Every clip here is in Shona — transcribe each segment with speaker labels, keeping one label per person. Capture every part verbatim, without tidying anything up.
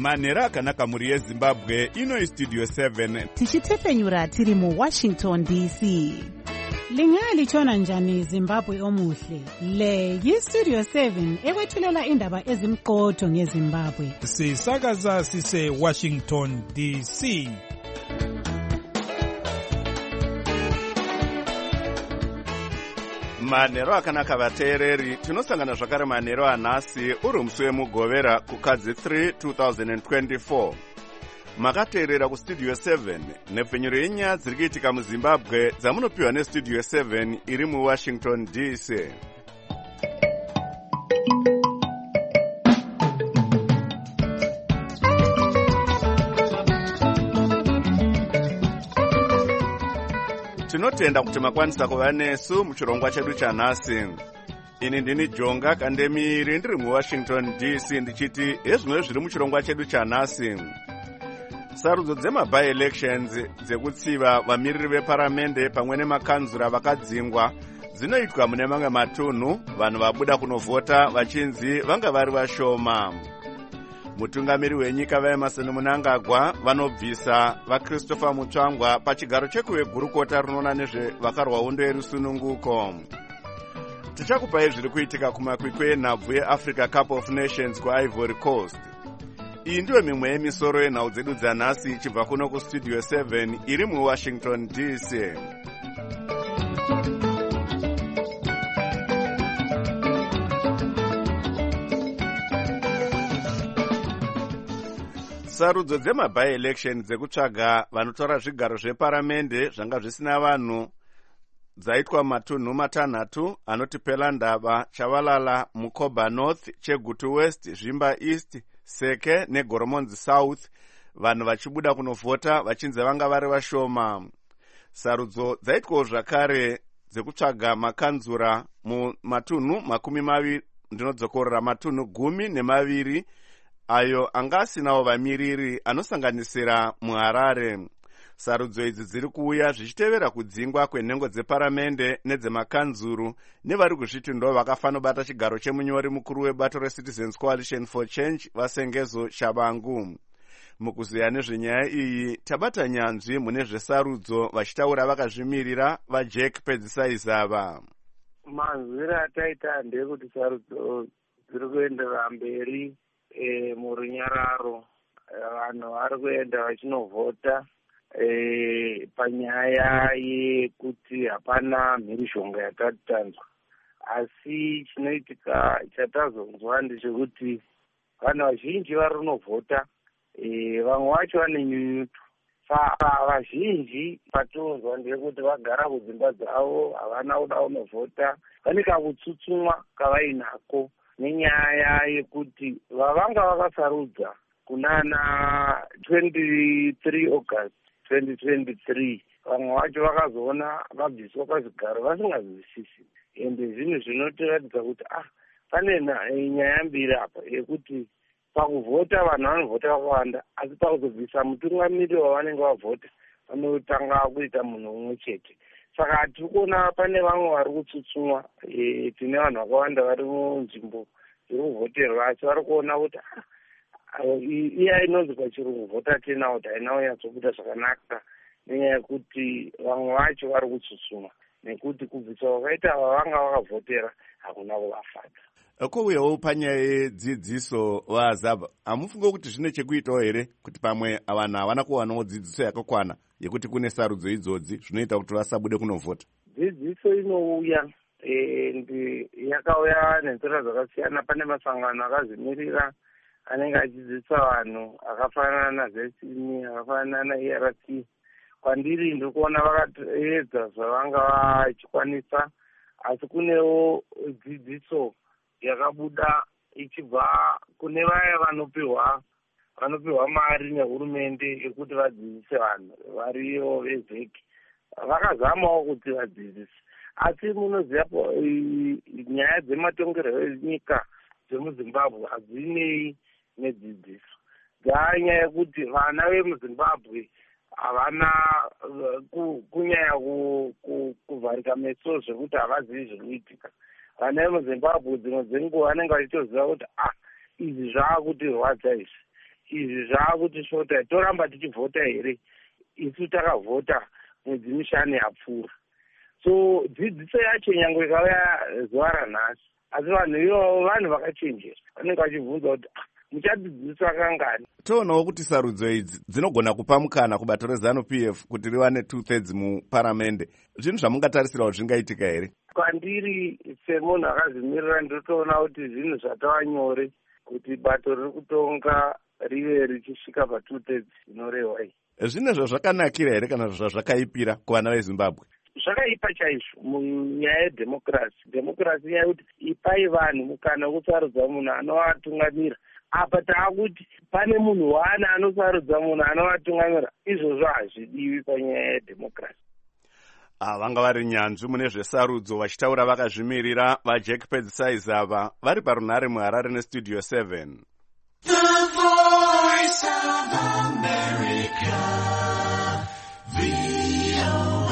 Speaker 1: manhero akanaka mhuri yezimbabwe. Ino Studio seven
Speaker 2: tichitefenyura tiri muWashington D C.
Speaker 3: Lingalitshona njani Zimbabwe omuhle? Le yiStudio seven ekwethulela indaba ezimqotho ngeZimbabwe.
Speaker 4: Sisakaza sise Washington D C.
Speaker 1: manhero akanaka vateereri, tinosangana zvakare manhero anhasi uri musi wemugovera kukadzi three two thousand twenty-four. Makateerera kuStudio seven nepfenyuro yenyaya dziri kuitika muZimbabwe dzamunopiwa neStudio seven iri muWashington D C. Tinotenda kuti makwanisa kuva nesu muchirongwa chedu chanhasi. Ini ndini Jonga Kandemiri ndiri muWashington D C ndichiti ezvimwe zviri muchirongwa chedu chanhasi. Sarudzo dzema-by-elections dzekutsiva vamiriri veparamende pamwe nemakanzura vakadzingwa dzinoitwa mune mamwe matunhu, vanhu vabuda kunovhota vachinzi vanga vari vashoma. Mutungamiri wenyika vaEmerson Mnangagwa vanobvisa vaChristopher Mutsvangwa pachigaro chekuve gurukota rinoona nezvevakarwa hondo yerusununguko. Tichakupai zviri kuitika kumakwikwi enhabvu yeAfrica Cup of Nations kuIvory Coast. Iyi ndiyo mimwe yemisoro yenhau dzedu dzanhasi ichibva kuno kuStudio seven iri muWashington D C. Sarudzo dzema-by-election dzekutsvaga vanotora zvigaro zveparamende zvanga zvisina vanhu dzaitwa matunhu matanhatu anoti Pelandaba, Chavalala, Mukoba North, Chegutu West, Zvimba East, Seke neGoromonzi South, vanhu vachibuda kunovhota vachinzi vanga vari vashoma. Sarudzo dzaitwawo zvakare dzekutsvaga makanzura mumatunhu makumi maviri ndinodzokorera matunhu gumi nemaviri ayo anga asinawo vamiriri anosanganisira muHarare. Sarudzo idzi dziri kuuya zvichitevera kudzingwa kwenhengo dzeparamende nedzemakanzuru nevari kuzviti ndo vakafanobata chigaro chemunyori mukuru webato reCitizens Coalition for Change Vasengezo Shabangu. Mukuziya nezvenyaya iyi tabata nyanzvi mune zvesarudzo vachitaura vakazvimirira vaJack Pedzisai-Zava.
Speaker 5: Manzwiro ataita ndekuti sarudzo dziri kuendera mberi e, murunyararo vanhu vari kuenda vachinovhota e, panyaya yekuti hapana mhirishonga yatatanzwa, asi chinoitika chatazonzwa ndechekuti vanhu vazhinji vari kunovhota, e, vamwe vacho vane nyunyuto. Saka vazhinji patonzwa ndekuti vagara kudzimba dzavo havana kuda kunovhota, vane kakutsutsumwa kavainako nenyaya yekuti vavanga vakasarudza kunana twenty-three August twenty twenty-three vamwe vacho vakazoona vabviswa pazvigaro vasingazwisisi, ende zvinhu zvinotiratidza kuti ah pane nyaya mbiri apa yekuti pakuvhota vanhu vanovhota vakawanda, asi pakuzobvisa mutungamiri wavanenge vavhota vanotanga kuita munhu umwe chete. Saka tiri kuona pane vamwe vari kutsutsumwa, e, tine vanhu vakawanda vari munzvimbo dziri kuvhoterwa asi vari kuona kuti iya inonzi pachirungu vhota turnout haina kunyatsobuda zvakanaka nenyaya yekuti vamwe vacho vari kutsutsumwa nekuti kubvisa vakaita vavanga vakavhotera hakuna kuvafadza.
Speaker 1: Kouyawo panyaya yedzidziso vaZaba, hamufunge kuti zvine chekuitawo here kuti pamwe vanhu havana kuwanawo dzidziso yakakwana yekuti kune sarudzo idzodzi zvinoita kuti vasabude kunovhota?
Speaker 5: Dzidziso inouya ende yakauya nenzira dzakasiyana. Pane masangano akazvimirira anenge achidzidzisa vanhu akafanana naZesini, akafanana naE R C. Kwandiri ndiri kuona vakaedza zvavanga vachikwanisa, asi kunewo dzidziso yakabuda ichibva kune vaya vanopiwa vanopiwa mari nehurumende yekuti vadzidzise vanhu variyo vezeki. Vakazamawo kuti vadzidzise, asi munoziva nyaya dzematongerwo enyika dzemuZimbabwe hadzinei nedzidziso. Dzanyaya yekuti vana vemuZimbabwe havana kunyanya kuvharika meso zvekuti havazivi zvinoitika. Vana vemuZimbabwe dzimwe dzenguva vanenge vachitoziva kuti ah izvi zvaakutirwadza izvi, izvi zvakutishota, toramba tichivhota here? Isu takavhota mwedzi mishanu yapfuura. So dzidziso yacho nyange ikauya zuva ranhasi, asi vanhu ivavo vanhu vakachenjera, vanenge vachibvunza kuti muchadzidziswa kangani.
Speaker 1: Toonawo kuti sarudzo idzi dzinogona kupa mukana kubato reZANU P F kuti riwane two thirds muparamende. Zvinhu zvamungatarisirawo zvingaitika here?
Speaker 5: Kwandiri semunhu akazvimirira ndotoona kuti zvinhu zvatava nyore kuti bato riri kutonga rive richisvika pa two thirds inorehwa iyi.
Speaker 1: Zvine zvazvakanakira here kana zvazvakaipira kuvana veZimbabwe?
Speaker 5: Zvakaipa chaizvo munyaya yedhemokirasi. Dhemokirasi inyaya yekuti ipai vanhu mukana wokusarudza munhu anovatungamira. Apa taakuti pane munhu wane anosarudza munhu anovatungamira. Izvozvo hazvidiwi panyaya yedhemokirasi.
Speaker 1: Ah, vanga vari nyanzvi mune zvesarudzo vachitaura vakazvimirira vaJack Pedzisais ava vari parunhare muHarare neStudio seven.
Speaker 6: The Voice of America, V O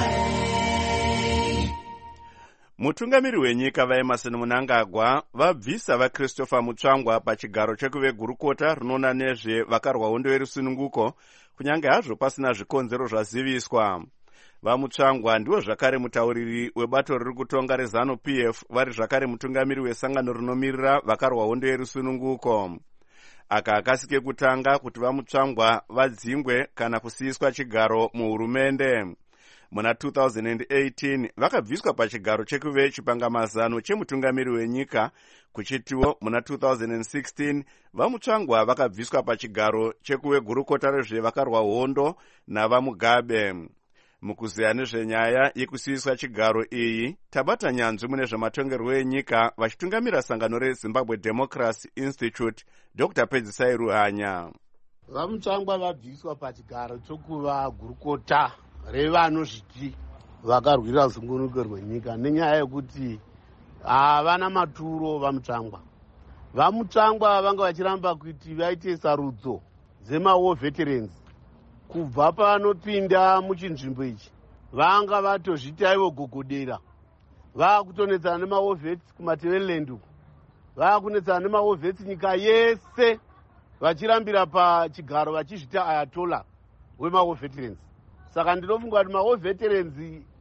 Speaker 6: A.
Speaker 1: Mutungamiri wenyika vaEmerson Mnangagwa vabvisa vaChristopher Mutsvangwa pachigaro chekuvegurukota rinoona nezve vakarwa hondo yerusununguko kunyange hazvo pasina zvikonzero zvaziviswa. VaMutsvangwa ndiwo zvakare mutauriri webato riri kutonga reZANU P F vari zvakare mutungamiri wesangano rinomiririra vakarwa hondo yerusununguko. Aka akasike kutanga kuti VaMutsvangwa vadzingwe kana kusiyiswa chigaro muhurumende. Muna two thousand eighteen vakabviswa pachigaro chekuve chipangamazano chemutungamiri wenyika, kuchitiwo muna two thousand sixteen VaMutsvangwa vakabviswa pachigaro chekuve gurukota rezvevakarwa hondo navaMugabe. Mukuziya nezvenyaya yekusiyiswa chigaro iyi, tabata nyanzvi mune zvematongerwo enyika vachitungamira sangano reZimbabwe Democracy Institute, Doctor Pedzisai Ruhanya.
Speaker 7: VaMutsvangwa vabviswa pachigaro chokuva gurukota revanozviti vakarwira zungunuko rwenyika nenyaya yekuti havana maturo. VaMutsvangwa VaMutsvangwa vanga vachiramba kuti vaite sarudzo dzemawar veterans. Kubva panopinda muchinzvimbo ichi vanga vatozvitaiwo gogodera, vakutonetsana nemawar vets kumaTeveland uku, vakunetsana nemawar vets nyika yese, vachirambira pachigaro vachizvita ayatola wemawar veterans. Saka ndinofunga kuti mawar veterans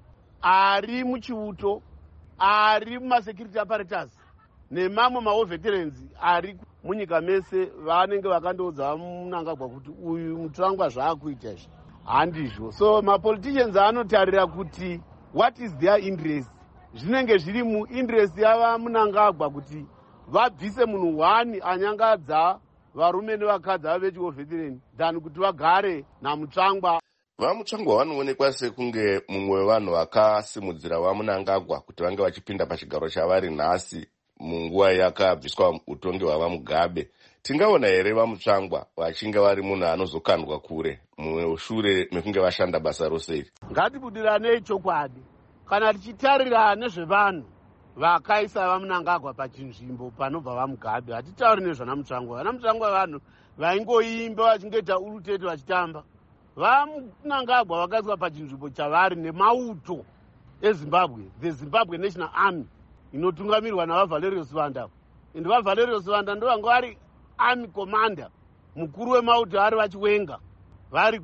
Speaker 7: ari muchiuto, ari mumasecurity apparatus nemamwe mawar veterans ari munyika mese vanenge vakandoudza Mnangagwa kuti uyu Mutsvangwa zvaakuita izvi handizvo. So mapoliticians anotarira kuti what is their interest, zvinenge zviri muinterest yava Mnangagwa kuti vabvise munhu wani anyangadza varume nevakadzi vavechiwo veteran than kuti vagare naMutsvangwa.
Speaker 1: VaMutsvangwa vanoonekwa sekunge mumwe wevanhu vakasimudzira vaMnangagwa kuti vange vachipinda pachigaro chavari nhasi munguva yakabviswa utongi hwavaMugabe. Tingaona here VaMutsvangwa vachinge vari munhu anozokandwa kure mushure mekunge vashanda basa rose iri?
Speaker 7: Ngatibudiranei chokwadi. Kana tichitarira nezvevanhu vakaisa vaMnangagwa pachinzvimbo panobva vaMugabe, hatitauri nezvana Mutsvangwa. Vana Mutsvangwa vanhu vaingoimba vachingoita urutete vachitamba. VaMnangagwa vakaiswa pachinzvimbo chavari nemauto eZimbabwe, the Zimbabwe National Army, inotungamirwa navaValerius Vanda. Ende vaValerius Vanda ndo vanga vari army commander, mukuru wemauto ari vachiwenga, vari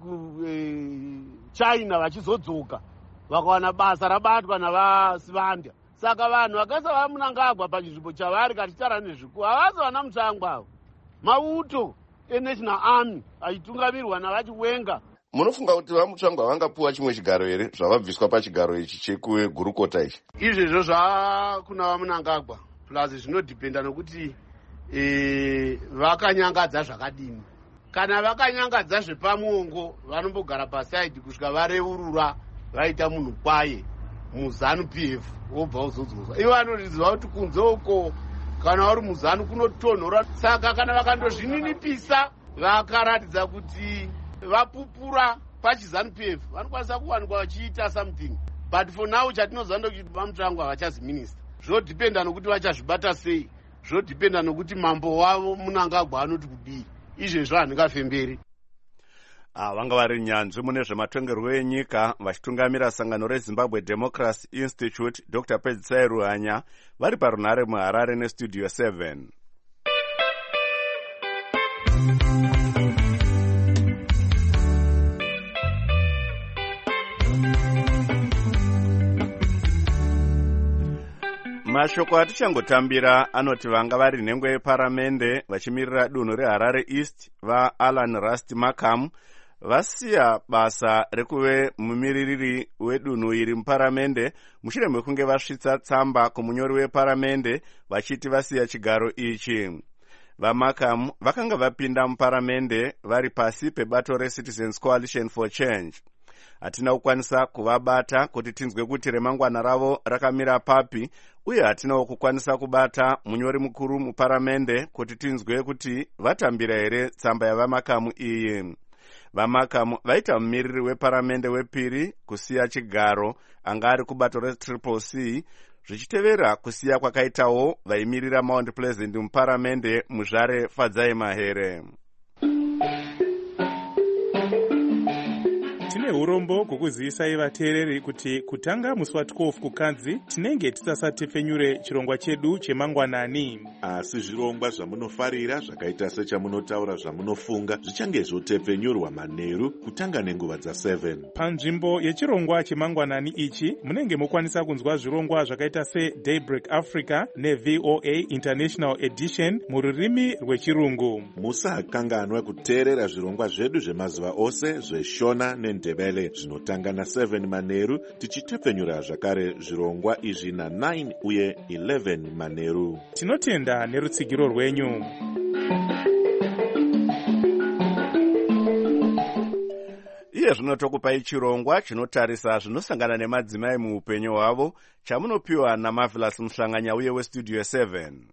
Speaker 7: kuChina vachizodzoka, vakawana basa rabatwa navaSivanda. Saka vanhu vakaisa vaMnangagwa pachinzvimbo chavari kachitara nezviku havasi vana Mutsvangwa avo. Mauto eNational Army achitungamirwa navachiwenga.
Speaker 1: Munofunga kuti VaMutsvangwa vangapuwa chimwe chigaro here zvavabviswa pachigaro ichi chekugurukota ichi?
Speaker 7: Izvezvo zvakuna vaMnangagwa plus zvinodhipenda nokuti e, vakanyangadza zvakadini. Kana vakanyangadza zvepamuongo vanombogara pasaidi kusvika vareurura vaita munhu kwaye muZANU P F wobva uzodzoswa. Ivo vanoziva kuti kunze uko kana vari muZANU kunotonhora. Saka kana vakandozvininipisa vakaratidza kuti vapupura pachiZANU P F vanokwanisa kuwanikwa vachiita something, but for now chatinoziva ndokuti vaMutsvangwa havachazi minista. Zvodhipenda nokuti vachazvibata sei, zvodhipenda nokuti mambo wavo Mnangagwa anoti kudii. Izvezvo handingafemberi.
Speaker 1: Ah, vanga vari nyanzvi mune zvematongerwo enyika vachitungamira sangano reZimbabwe Democracy Institute, Doctor Pedzisai Ruhanya, vari parunhare muHarare neStudio seven. Mashoko atichangotambira anoti vanga vari nhengo yeparamende vachimirira dunhu reHarare East vaAlan Rust Markham vasiya basa rekuve mumiririri wedunhu iri muparamende mushure mekunge vasvitsa tsamba kumunyori weparamende vachiti vasiya chigaro ichi. VaMarkham vakanga vapinda muparamende vari pasi pebato reCitizens Coalition for Change. Hatina kukwanisa kuvabata kuti tinzwe kuti remangwana ravo rakamira papi, uye hatinawo kukwanisa kubata munyori mukuru muparamende kuti tinzwe kuti vatambira here tsamba yavaMarkham iyi. VaMarkham vaita mumiriri weparamende wepiri kusiya chigaro anga ari kubato reTriple C, zvichitevera kusiya kwakaitawo vaimirira Mount Pleasant muparamende muzvare Fadzai Mahere.
Speaker 4: Tine urombo kukuzivisa vateereri kuti kutanga musi wa twelve kukanzi tinenge tisasatepfenyure chirongwa chedu chemangwanani.
Speaker 8: Asi zvirongwa zvamunofarira zvakaita sechamunotaura zvamunofunga zvichange zvotepfenyurwa manheru kutanga nenguva dza seven.
Speaker 4: Panzvimbo yechirongwa chemangwanani ichi munenge mukwanisa kunzwa zvirongwa zvakaita seDaybreak Africa neV O A International Edition mururimi rwechirungu.
Speaker 8: Musakanganwa kuteerera zvirongwa zvedu zvemazuva ose zveshona nendebele zvinotanga na seven manheru tichitepfenyura zvakare zvirongwa izvi na nine uye eleven manheru.
Speaker 4: Tinotenda nerutsigiro rwenyu.
Speaker 1: Iye zvinotokupai chirongwa chinotarisa zvinosangana nemadzimai muupenyu hwavo chamunopiwa naMarvelous Muhlanganya uye weStudio seven.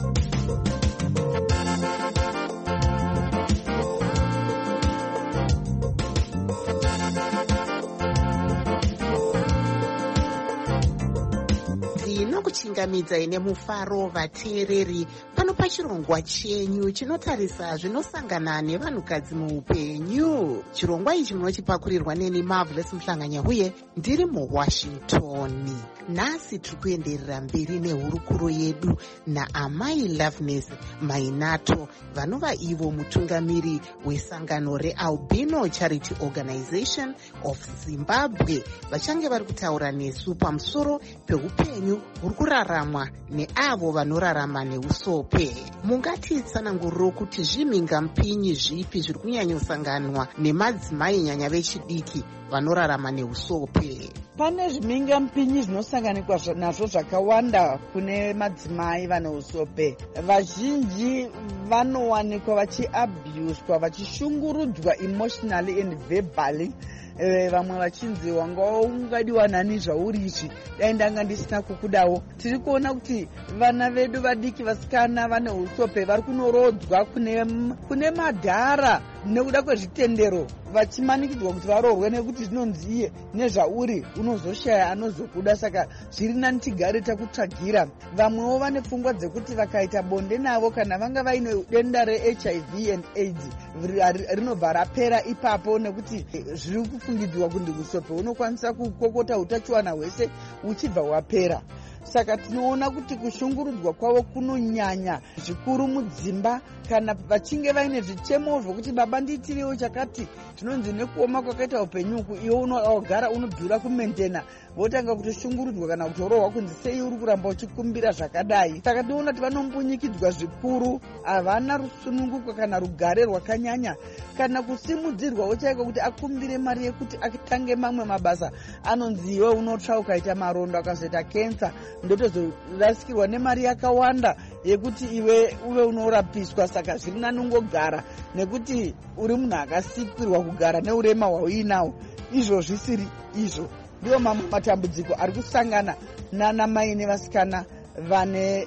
Speaker 2: Kuchingamidzai nemufaro vateereri pano pachirongwa chenyu chinotarisa zvinosangana nevanhukadzi muupenyu. Chirongwa ichi munochipakurirwa neni Marvelous Muhlanganya uye ndiri muWashington. Nhasi tiri kuenderera mberi nehurukuro yedu naamai Loveness Mainato vanova ivo mutungamiri wesangano reAlbino Charity Organization of Zimbabwe vachange vari kutaura nesu pamusoro peupenyu huri kuraramwa neavo vanorarama neusope. Mungatitsananguriro kuti zvimhingampinyi zvipi zviri kunyanyosanganwa nemadzimai nyanya vechidiki vanorarama neusope?
Speaker 9: Pane zvimhingampinyi zvinosanganikwa nazvo zvakawanda kune madzimai vane usope. Vazhinji vanowanikwa vachiabuswa, vachishungurudzwa emotionally and verbally. Vamwe vachinzi wanga ungadiwa nani zvauri izvi dai ndanga ndisina kukudawo. Tiri kuona kuti vana vedu vadiki vasikana vane usope vari kunorodzwa kune kune madhara nekuda kwezvitendero, vachimanikidzwa kuti varohwe nekuti zvinonzi iye nezvauri unozoshaya anozokuda, saka zviri nani tigare takutsvagira. Vamwewo vane pfungwa dzekuti vakaita bonde navo kana vanga vaine denda reH I V and AIDS rinobva rapera ipapo, nekuti zviri kufungidzwa kuti usope unokwanisa kukokota utachiwana hwese uchibva wapera. Saka tinoona kuti kushungurudzwa kwavo kunonyanya zvikuru mudzimba kana vachinge vaine zvichemo zvokuti baba ndiitiriwo chakati, tinonzi nekuoma kwakaita upenyuku iwe unogara unodhura kumentena, votanga kutoshungurudzwa kana kutorohwa kunzi sei uri kuramba uchikumbira zvakadai. Saka tinoona kuti vanombunyikidzwa zvikuru, havana rusununguko kana rugare rwakanyanya kana kusimudzirwawo chaiko kuti akumbire mari yekuti atange mamwe mabasa. Anonzi iwe unotsva ukaita marondo akazoita kensa ndotozorasikirwa nemari yakawanda yekuti iwe uve unorapiswa. Saka zviri nani ungogara nekuti uri munhu akasikirwa kugara neurema hwauinawo. Izvo zvisiri izvo ndiwo mamwe matambudziko ari kusangana nanamai nevasikana vane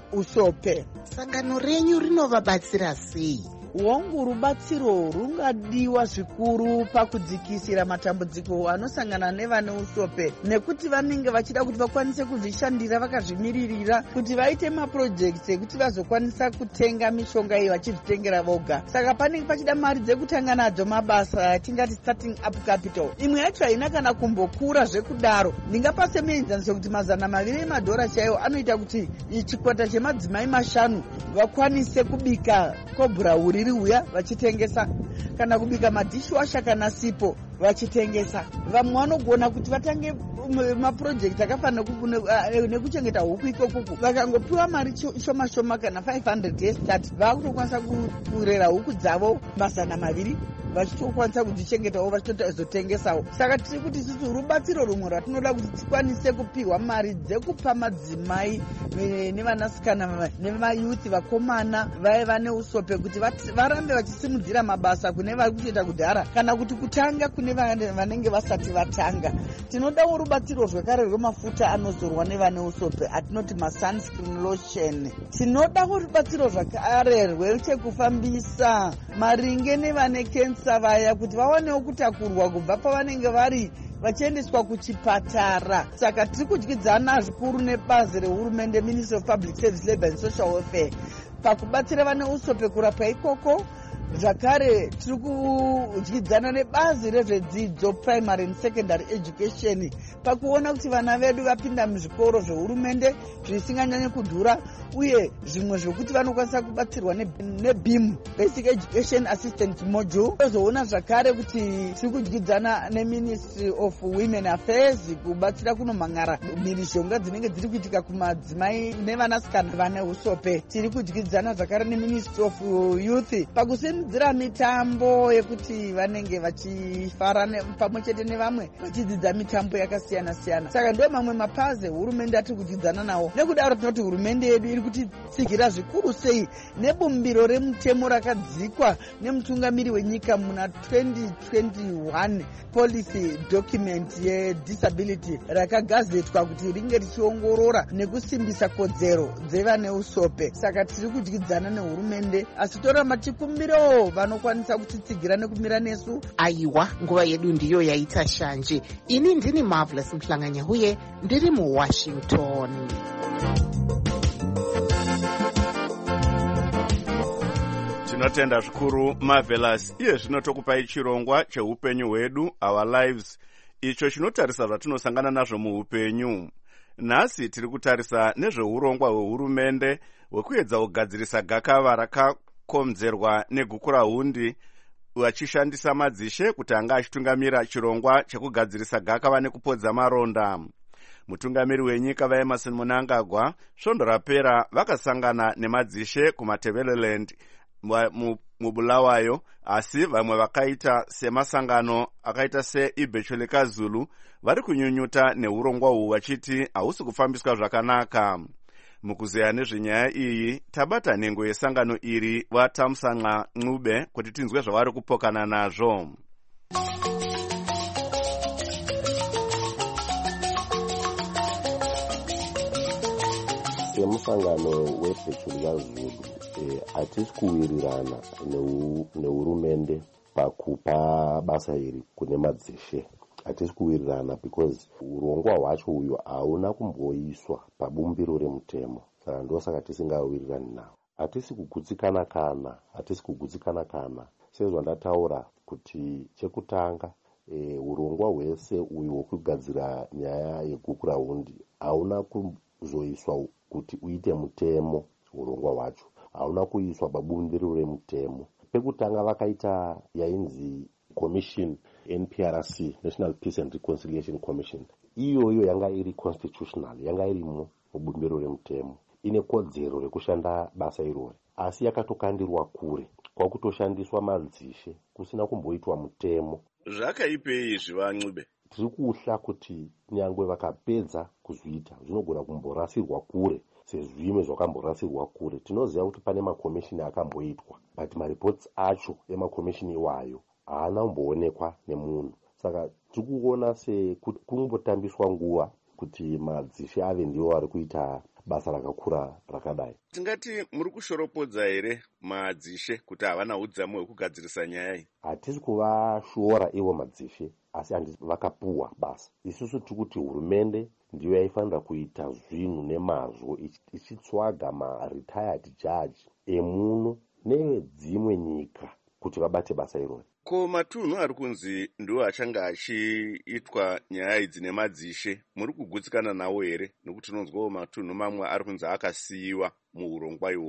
Speaker 9: usope.
Speaker 2: Sangano renyu rinovabatsira sei?
Speaker 9: Wangu rubatsiro rungadiwa zvikuru pakudzikisira matambudziko anosangana nevane usope, nekuti vanenge vachida kuti vakwanise kuzvishandira vakazvimiririra kuti vaite maprojects ekuti vazokwanisa kutenga mishonga iyi vachizvitengera voga. Saka panenge pachida mari dzekutanga nadzo mabasa tingati starting up capital. Imwe yacho haina kana kumbokura zvekudaro. Ndingapa semuenzaniso kuti mazana maviri emadhora chaiwo anoita kuti chikwata chemadzimai mashanu vakwanise kubika kobra uri uya vachitengesa, kana kubika madishwasha kana sipo vachitengesa. Vamwe vanogona kuti vatange mapurojekti akafanira nekuchengeta huku ikokuku vakangopiwa mari shoma shoma kana five hundred yestart vakutokwanisa kurera huku dzavo mazana maviri vachitokwanisa kudzichengetawo vachitozotengesawo. Saka tiri kuti isusu rubatsiro rumwe ratinoda kuti tikwanise kupiwa mari dzekupa madzimai nevanasikana nemayuthi vakomana vaiva neusope kuti varambe vachisimudzira mabasa kune vari kutoita kudhara kana kuti kutanga kune vanenge vasati vatanga. Tinodawo rubatsiro zvekare rwemafuta anozorwa nevane usope atinoti masunscreen lotion. Tinodawo rubatsiro zvakare rwechekufambisa maringe nevane kensa vaya kuti vawanewo kutakurwa kubva pavanenge vari vachiendeswa kuchipatara. Saka tiri kudyidzana zvikuru nebazi rehurumende Ministry of Public Service, Labour and Social Welfare pakubatsira vane usope kurapa ikoko. Zvakare tiri kudyidzana nebazi rezvedzidzo primary and secondary education pakuona kuti vana vedu vapinda muzvikoro zvehurumende zvisinganyanyi kudhura uye zvimwe zvokuti vanokwanisa kubatsirwa nebim basic education assistant module. Tozoona zvakare kuti tiri kudyidzana neministry of women affairs kubatsira kunomhangara mhirizhonga dzinenge dziri kuitika kumadzimai nevanasikana vane usope. Tiri kudyidzana zvakare neministry of youth pakusi dzira mitambo yekuti vanenge vachifara pamwe chete nevamwe vachidzidza mitambo yakasiyana siyana. Saka ndo mamwe mapazi hurumende atiri kudyidzana nawo. Nekudaro tinoti hurumende yedu iri kutitsigira zvikuru sei nebumbiro remutemo rakadzikwa nemutungamiri wenyika muna twenty twenty-one policy document yedisability rakagazetwa kuti ringe richiongorora nekusimbisa kodzero dzevane usope. Saka tiri kudyidzana nehurumende asi toramba chikumbiro vanokwanisa kutitsigira nekumira nesu.
Speaker 2: Aiwa, nguva yedu ndiyo yaita shanje. Ini ndini Marvelous Mhlanganya huye ndiri muWashington.
Speaker 1: Tinotenda zvikuru Marvelous. Iye zvino tokupai chirongwa cheupenyu hwedu, our lives, icho chinotarisa zvatinosangana nazvo muupenyu. Nhasi tiri kutarisa nezveurongwa hwehurumende hwekuedza kugadzirisa gakava rakakonzerwa negukurahundi vachishandisa madzishe kuti anga achitungamira chirongwa chekugadzirisa gakava nekupodza maronda. Mutungamiri wenyika vaEmerson Mnangagwa svondo rapera vakasangana nemadzishe kuMatabeleland mubulawayo, asi vamwe vakaita semasangano akaita seIbhechole Zulu vari kunyunyuta neurongwa uhu vachiti hausi kufambiswa zvakanaka. Mukuzeya nezvenyaya iyi tabata nhengo yesangano iri vaTamsanqa Ncube kuti tinzwe zvavari kupokana nazvo.
Speaker 10: Semusangano weBhechole Zulu hatisi kuwirirana nehurumende pakupa basa iri kune madzishe. Hatisi kuwirirana because urongwa hwacho uyu hauna kumboiswa pabumbiro remutemo. Saka ndosaka tisingawirirani nawo. Hatisi kugutsikana kana, hatisi kugutsikana kana. Sezvandataura kuti chekutanga e, urongwa hwese uyu hwekugadzira nyaya yegukurahundi hauna kuzoiswa kuti uite mutemo. Urongwa hwacho hauna kuiswa pabumbiro remutemo. Pekutanga vakaita yainzi commission N P R C, National Peace and Reconciliation Commission. Iyoyo yanga iri constitutional, yanga irimo mubumbiro remutemo. Ine kodzero rekushanda basa irori. Asi yakatokandirwa kure kwakutoshandiswa madzishe kusina kumboitwa mutemo.
Speaker 1: Zvakaipei izvi vaNcube?
Speaker 10: Tiri kuhla kuti nyangwe vakapedza kuzviita zvinogona kumborasirwa kure sezvimwe zvakamborasirwa kure. Tinoziva kuti pane makomishini akamboitwa, but mareports acho emakomishini iwayo haana kumboonekwa nemunhu. Saka tiri kuona sekungotambiswa nguva kuti madzishe ave ndiwo ari kuita basa rakakura rakadai.
Speaker 1: Tingati muri kushoropodza here madzishe kuti havana udzamu hwekugadzirisa nyaya iyi?
Speaker 10: Hatisi kuvashora ivo madzishe, asi handisi vakapuwa basa. Isusu tiri kuti hurumende ndiyo yaifanira kuita zvinhu nemazvo ichitsvaga maretired judge emuno nedzimwe nyika kuti vabate basa irori.
Speaker 1: Ko matunhu ari kunzi ndiwo achanga achiitwa nyaya idzi nemadzishe, muri kugutsikana nawo here? Nokuti tinonzwawo matunhu mamwe ari kunzi akasiyiwa muurongwa iwowu.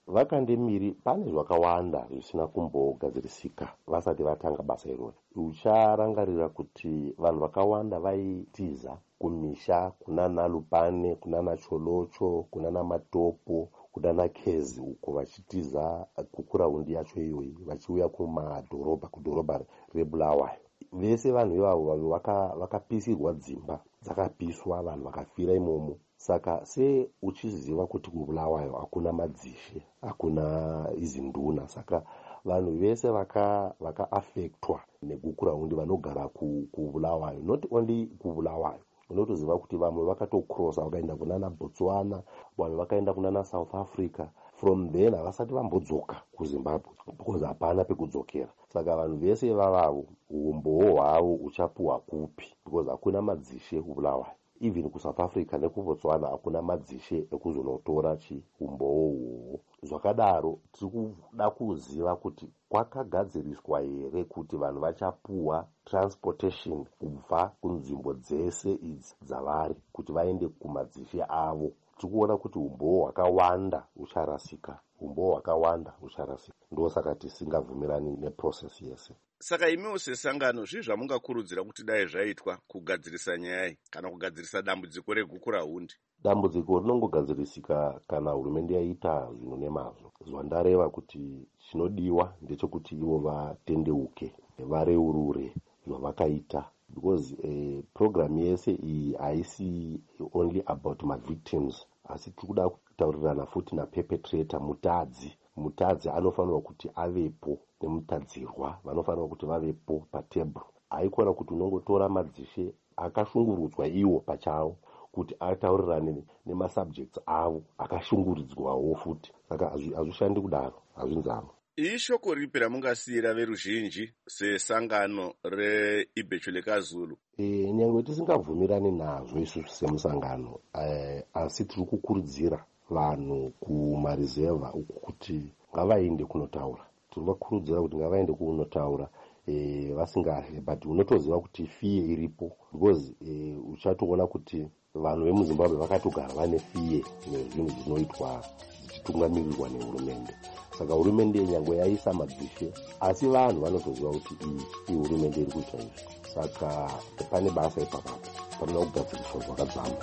Speaker 10: vakandemiri pane zvakawanda zvisina kumbogadzirisika vasati vatanga basa irori. Ucharangarira kuti vanhu vakawanda vaitiza kumisha kunana Lupane, kunana Cholocho, kunana Matopo, kunana Kezi uko vachitiza kukuraundi yacho iyoyi vachiuya kumadhorobha kudhorobha reBulawayo. Vese vanhu ivavo vakapisirwa dzimba dzakapiswa, vanhu vakafira imomo. Saka se uchiziva kuti kuBulawayo hakuna madzishe, hakuna izi nduna, saka vanhu vese vaka vaka affectwa nekukuraundi vanogara kuBulawayo, not only kuBulawayo. Unotoziva kuti vamwe vakatokrosa vakaenda kunana Botswana, vamwe vakaenda kunana South Africa. From then havasati vambodzoka kuZimbabwe because hapana pekudzokera. Saka vanhu vese vavavo umbowo hwavo uchapuwa kupi because hakuna madzishe kuBulawayo. Even kuSouth Africa nekuBotswana hakuna madzishe ekuzonotora chi umbowo uwowo. Zvakadaro tiri kuda kuziva kuti kwakagadziriswa here kuti vanhu vachapuwa transportation kubva kunzvimbo dzese idzi dzavari kuti vaende kumadzishe avo. Tiri kuona kuti umbowo hwakawanda ucharasika, umbowo hwakawanda ucharasika. Ndosaka tisingabvumirani neprocess yese.
Speaker 1: Saka imiwo sesangano zvii zvamungakurudzira kuti dai zvaitwa kugadzirisa nyaya iyi kana kugadzirisa dambudziko regukuraundi?
Speaker 10: Dambudziko rinongogadzirisika kana hurumende yaita zvinhu nemazvo. Zvandareva kuti chinodiwa ndechekuti ivo vatendeuke, vareurure zvavakaita. Because uh, program yese iyi haisi only about my victims, asi tiri kuda kutaurirana futi naperpetrator, mutadzi. Mutadzi anofanirwa kuti avepo nemutadzirwa vanofanirwa kuti vavepo patebhuru. Haikona kuti unongotora madzishe akashungurudzwa iwo pachavo kuti ataurirane nemasubjects avo akashunguridzwawo futi. Saka hazvishandi kudaro, hazvinzano.
Speaker 1: Ishoko ripi ramungasiyira veruzhinji sesangano reIbhechule Zulu?
Speaker 10: E, nyangwe tisingabvumirani nazvo isusu semusangano, e, asi tiri kukurudzira vanhu kumarizevha uku kuti ngavaende kunotaura. Tiri vakurudzira kuti ngavaende kunotaura e, vasingahe, but unotoziva kuti fiye iripo because e, uchatoona kuti vanhu vemuZimbabwe vakatogara vane fiye nezvinhu zvinoitwa zvichitungamirirwa nehurumende. Saka hurumende nyangwe yaisa madzishe, asi vanhu vanotoziva kuti iyi hurumende iri kuita izvi. Saka pane basa ipapapo, panoda kugadziriswa zvakadzama.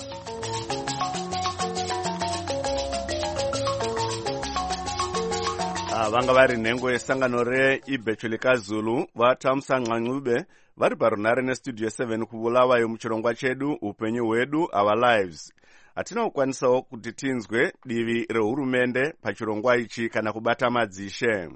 Speaker 1: Vanga vari nhengo yesangano reIbhechule Zulu vaTamsa Nqanqube vari parunare nestudio seven kuBulawayo muchirongwa chedu upenyu hwedu our lives. Hatina kukwanisawo kuti tinzwe divi rehurumende pachirongwa ichi kana kubata madzishe.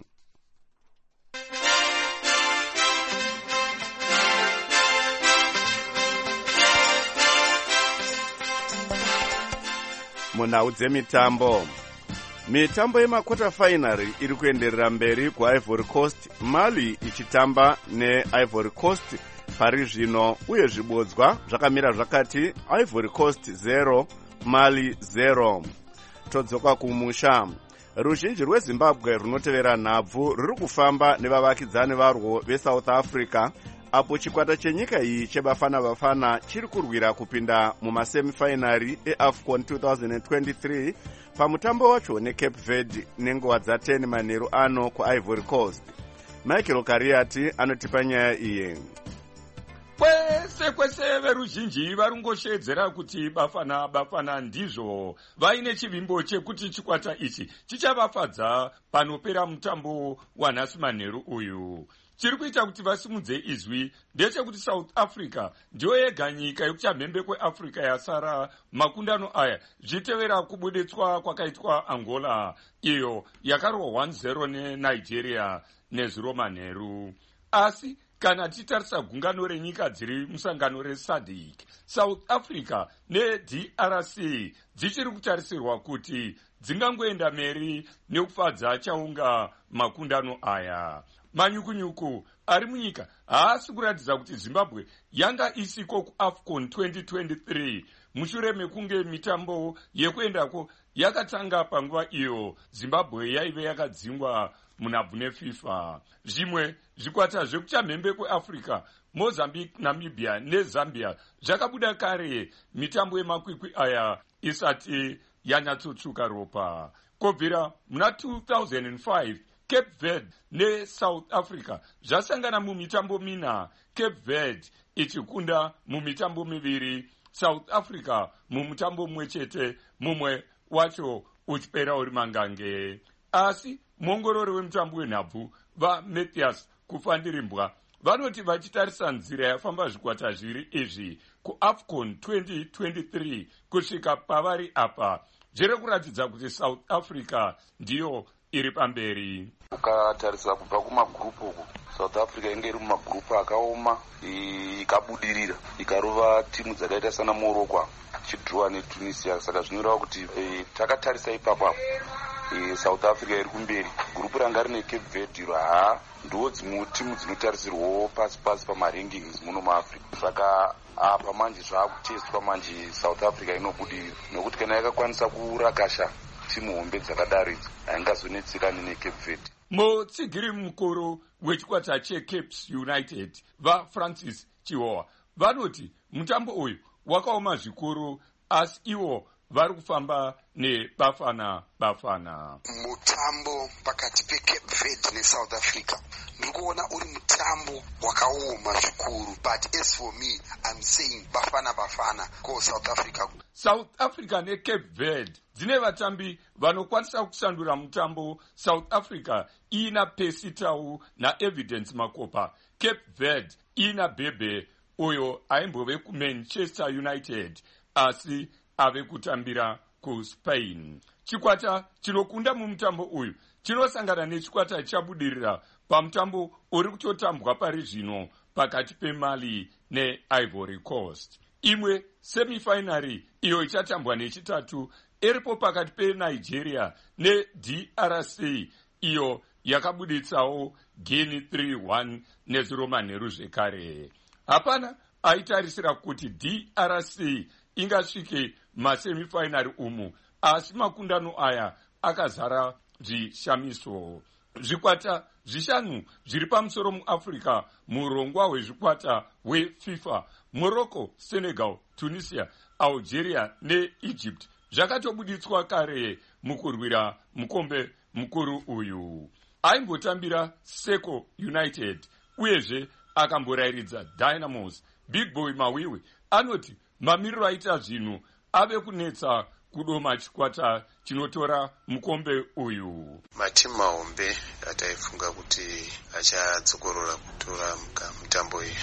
Speaker 1: Munhau dzemitambo. Mitambo yemakota finary iri kuenderera mberi kuIvory Coast, Mali ichitamba neIvory Coast pari zvino, uye zvibodzwa zvakamira zvakati Ivory Coast zero Mali zero. Todzoka kumusha. Ruzhinji rweZimbabwe runotevera nhabvu ruri kufamba nevavakidzani varwo veSouth Africa, apo chikwata chenyika iyi chebafana bafana chiri kurwira kupinda mumasemifinary eAFCON twenty twenty-three pamutambo wacho neCape Verde nenguva dzateni manheru ano kuIvory Coast. Michael Kariati anotipa nyaya iyi.
Speaker 11: Kwese kwese veruzhinji varungoshedzera kuti bafana bafana ndizvo vaine chivimbo chekuti chikwata ichi chichavafadza panopera mutambo wanhasi manheru uyu. Chiri kuita kuti vasimudze izwi ndechekuti South Africa ndiyo yega nyika yekuchamhembe kweAfrica yasara makundano aya zvitevera kubuditswa kwakaitwa Angola, iyo yakarwa one zero neNigeria neziro manheru. Asi kana titarisa gungano renyika dziri musangano reSADC, South Africa neD R C dzichiri kutarisirwa kuti dzingangoenda meri nekufadza chaunga makundano aya. Manyukunyuku ari munyika haasi kuratidza kuti Zimbabwe yanga isiko kuAFCON twenty twenty-three mushure mekunge mitambo yekuendako yakatanga panguva iyo Zimbabwe yaive yakadzingwa munhabvu neFIFA. Zvimwe zvikwata zvekuchamhembe kweAfrica, Mozambique, Namibia neZambia zvakabuda kare mitambo yemakwikwi aya isati yanyatsotsvuka ropa. kubvira muna two thousand five Cape Verde neSouth Africa zvasangana mumitambo mina, Cape Verde ichikunda mumitambo miviri, South Africa mumutambo mumwe chete, mumwe wacho uchipera uri mangange. Asi muongorori wemutambo wenhabvu vaMatthias Kufandirimbwa vanoti vachitarisa nzira yafamba zvikwata zviri izvi kuAFCON twenty twenty-three kusvika pavari apa, zviri kuratidza kuti South Africa ndiyo iri pamberi.
Speaker 12: Ukatarisa kubva kumagrupu uku, South Africa inge iri mumagrupu akaoma, ikabudirira ikarova timu dzakaita sana Morocco chidhirowa neTunisia. Saka zvinoreva kuti e, takatarisa ipapo e, South Africa iri kumberi. Grupu ranga rine Cape Verde ha ndo dzimwe timu dzinotarisirwawo pasi pasi pamarankings muno muAfrica. Saka apa manje zvakuteswa manje South Africa inobudirira, nokuti kana yakakwanisa kurakasha timu hombe dzakadaro idzi haingazonetsekani neCape Verde.
Speaker 11: Mutsigiri mukuru wechikwata cheCapes United vaFrancis Chihowa vanoti mutambo uyu wakaoma zvikuru, asi ivo vari kufamba nebafana bafana.
Speaker 13: Mutambo pakati peCape Verde neSouth Africa ndiri kuona uri mutambo wakaoma zvikuru, but as for me I'm saying bafana bafana ko South Africa.
Speaker 11: South Africa neCape Verde dzine vatambi vanokwanisa kushandura mutambo. South Africa ina Percy Tau naEvidence Makopa. Cape Verde ina Bebe uyo aimbove kuManchester United asi ave kutambira kuSpain. Chikwata chinokunda mumutambo uyu chinosangana nechikwata chabudirira pamutambo uri kutotambwa pari zvino pakati peMali neIvory Coast. Imwe semifinary iyo ichatambwa nechitatu iripo pakati peNigeria neD R C iyo yakabuditsawo Guinea three one neziro manheru zvekare. Hapana aitarisira kuti D R C ingasvike masemifinary umu, asi makundano aya akazara zvishamiso. Zvikwata zvishanu zviri pamusoro muAfrica murongwa hwezvikwata hweFIFA, Morocco, Senegal, Tunisia, Algeria neEgypt zvakatobuditswa kare mukurwira mukombe mukuru uyu. Aimbotambira Seco United uyezve akamborairidza Dynamos. Big Boy Mawiwi anoti mamiriro aita zvinhu ave kunetsa kudoma chikwata chinotora mukombe uyu.
Speaker 14: Matimu mahombe ataifunga kuti achadzokorora kutora mutambo uyu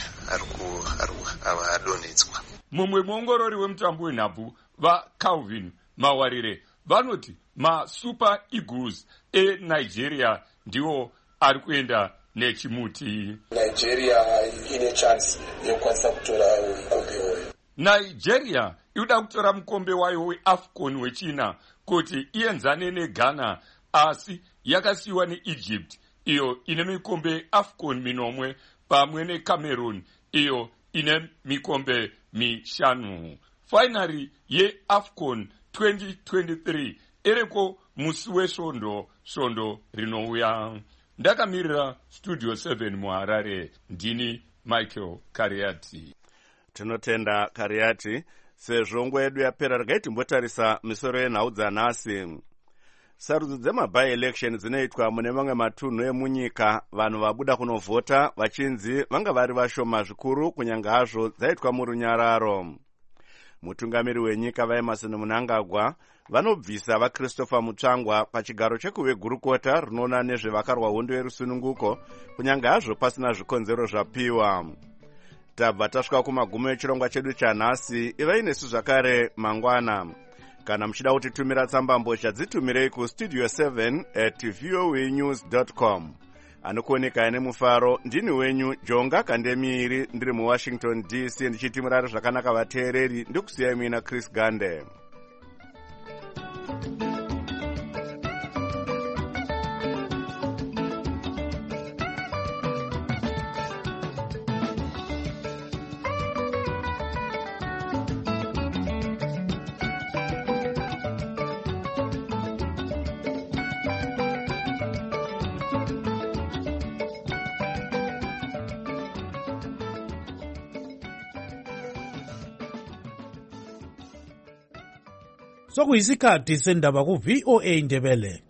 Speaker 14: ava adonhetswa.
Speaker 11: Mumwe muongorori wemutambo wenhabvu vaCalvin Mawarire vanoti maSuper Eagles eNigeria ndiwo ari kuenda nechimuti.
Speaker 15: Nigeria ine chance yokwanisa kutora mukombe uyu.
Speaker 11: Nigeria inoda kutora mukombe wayo weAFCON wechina kuti ienzane neGhana, asi yakasiyiwa neEgypt iyo ine mikombe AFCON minomwe pamwe neCameroon iyo ine mikombe mishanu. Finary yeAFCON twenty twenty-three iriko musi wesvondo svondo rinouya. Ndakamirira Studio seven muHarare, ndini Michael Kariati.
Speaker 1: Tinotenda Kariati. Sezvo yedu yapera regai timbotarisa misoro yenhau dzanhasi. Sarudzo dzemaby-election dzinoitwa mune mamwe matunhu emunyika, vanhu vabuda kunovhota vachinzi vanga vari vashoma zvikuru kunyange hazvo dzaitwa murunyararo. Mutungamiri wenyika vaEmerson Mnangagwa vanobvisa vaChristopher Mutsvangwa pachigaro chekuve gurukota rinoona nezvevakarwa hondo yerusununguko kunyange hazvo pasina zvikonzero zvapiwa. Tabva tasvika kumagumo echirongwa chedu chanhasi. Ivai nesu zvakare mangwana. Kana muchida kutitumira tsamba mbozha dzitumirei kustudio seven at voa news dot com. Anokuoneka ine mufaro ndini wenyu Jonga Kandemiri, ndiri muWashington D C ndichiti murare zvakanaka vateereri, ndikusiyai muina Chris Gande.
Speaker 16: sokuyisikhathi sendaba ku-V O A Ndebele.